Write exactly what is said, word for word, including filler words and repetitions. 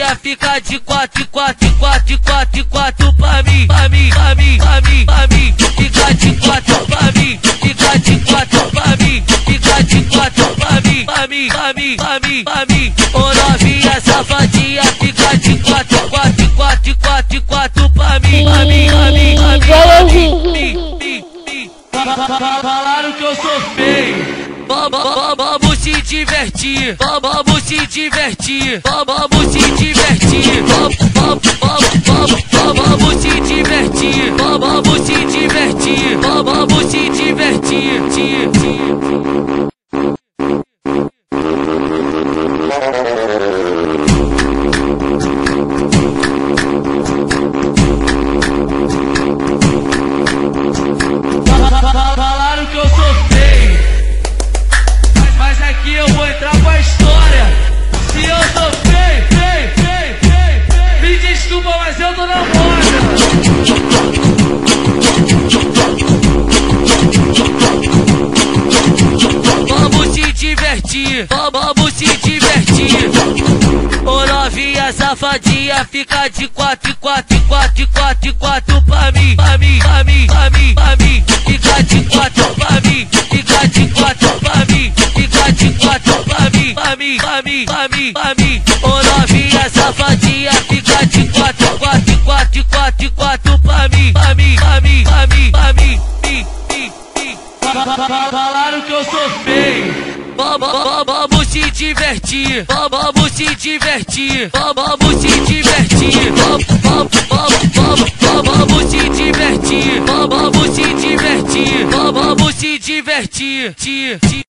novinha fica de quatro, quatro, quatro, quatro, quatro pra mim, pra mim, pra mim, pra mim, pra mim. Fica de quatro pra mim, fica de quatro pra mim, fica de quatro pra mim, pra mim, pra mim, pra mim, pra mim. Ô novinha safadinha fica de quatro, quatro, quatro, quatro, quatro pra mim, pra mim, pra mim, pra mim. Falaram que eu sou feio. Vamos se divertir, vamos se divertir, vamos se divertir, vamos se divertir, vamos se divertir, vamos se divertir. Falaram que eu sou feio, mas aqui eu vou entrar com a história. Se eu sou feio, feio, feio, feio, feio, me desculpa, mas eu tô na moda. Vamos se divertir, vamos se divertir. Ô novinha safadinha fica de quatro, quatro, quatro, quatro, quatro pra mim, pra mim, pra mim, pra mim, pra mim. Fica de quatro pra mim, fica de quatro pra mim, fica de quatro pra mim, pra mim, pra mim, pra mim, pra mim. Ô novinha safadinha fica de quatro, quatro, quatro, quatro, quatro pra mim, pra mim, pra mim, pra mim, pra mim. Falaram que eu sou feio. Vamos se divertir, vamos se divertir, vamos se divertir, vamos se divertir, vamos se divertir, vamos se divertir.